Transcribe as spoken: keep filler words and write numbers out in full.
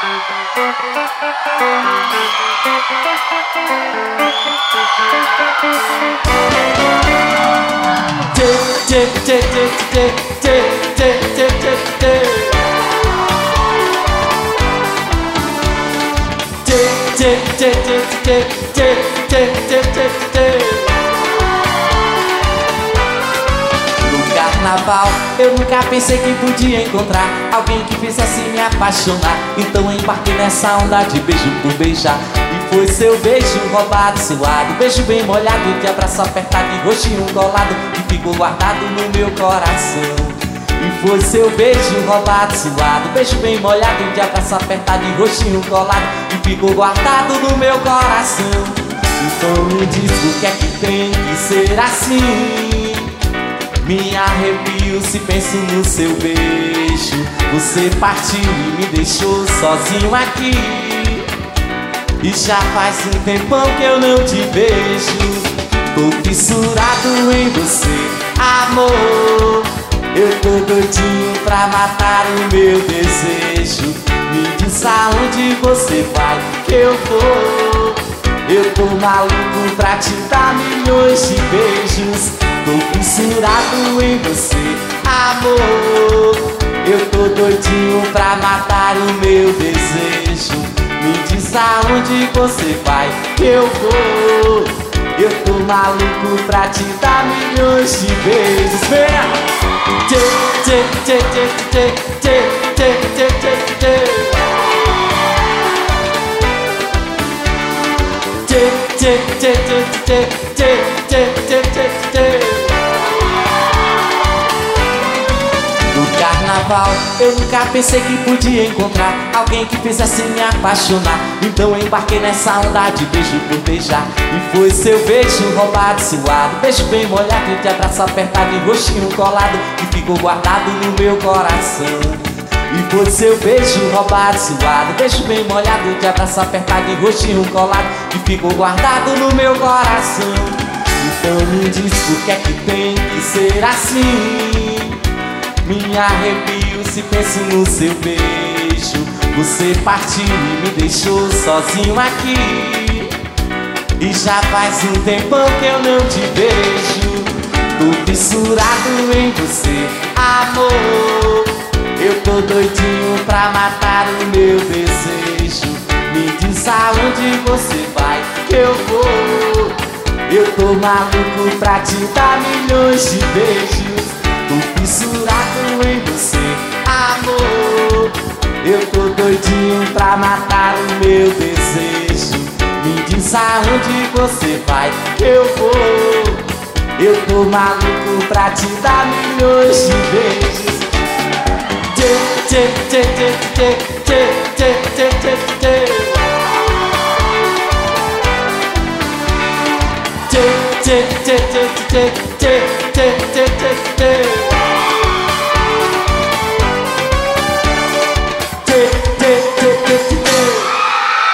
No carnaval eu nunca pensei que podia encontrar alguém que fizesse me apaixonar. Então embarquei nessa onda de beijo por beijar. E foi seu beijo roubado, suado, beijo bem molhado, de abraço apertado e rostinho colado, que ficou guardado no meu coração. E foi seu beijo roubado, suado, beijo bem molhado, de abraço apertado e rostinho colado, que ficou guardado no meu coração. Então me diz o que é que tem que ser assim. Me arrepio se penso no seu beijo. Você partiu e me deixou sozinho aqui, e já faz um tempão que eu não te vejo. Tô fissurado em você, amor. Eu tô doidinho pra matar o meu desejo. Me diz aonde você vai que eu vou. Eu tô maluco pra te dar milhões de beijos. Tô fissurado em você, amor. Eu tô doidinho pra matar o meu desejo. Me diz aonde você vai que eu vou. Eu tô maluco pra te dar milhões de beijos. Venha! Tê, tê, tê, tê, tê, tê, tê, tê, tê, tê. Tê, tê, tê, tê, tê, tê, tê, tê, tê, tê. No carnaval eu nunca pensei que podia encontrar alguém que fizesse me apaixonar. Então embarquei nessa onda de beijo por beijar. E foi seu beijo roubado, suado, beijo bem molhado, de abraço apertado e rostinho colado, que ficou guardado no meu coração. E foi seu beijo roubado, suado, beijo bem molhado, de abraço apertado e rostinho colado, que ficou guardado no meu coração. Então me diz por que é que tem que ser assim. Me arrepio se penso no seu beijo. Você partiu e me deixou sozinho aqui, e já faz um tempão que eu não te vejo. Tô fissurado em você, amor. Eu tô doidinho pra matar o meu desejo. Me diz aonde você vai que eu vou. Eu tô maluco pra te dar milhões de beijos. Tô fissurado em você, amor. Eu tô doidinho pra matar o meu desejo. Me diz aonde você vai que eu vou. Eu tô maluco pra te dar milhões de beijos. Tê, tê, tê, tê, tê, tê, tê, tê, tê, tê. Tê, tê, tê, tê, tê, tê, tê, tê, tê, tê.